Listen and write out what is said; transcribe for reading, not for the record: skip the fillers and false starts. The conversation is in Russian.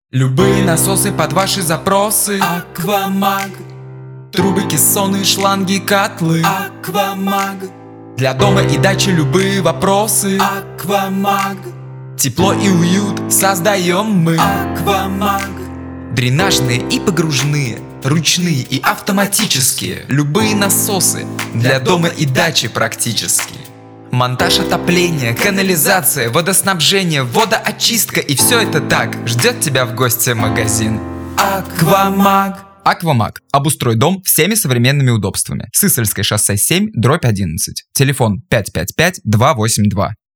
Любые насосы под ваши запросы. Аквамаг. Трубы, кессоны, шланги, котлы. Аквамаг. Для дома и дачи любые вопросы. Аквамаг. Тепло и уют создаем мы. Аквамаг. Дренажные и погружные, ручные и автоматические. Любые насосы для дома и дачи практически. Монтаж отопления, канализация, водоснабжение, водоочистка, и все это так ждет тебя в гости магазин Аквамаг. Аквамаг. Обустрой дом всеми современными удобствами. Сысольское шоссе 7/11. Телефон 555-282.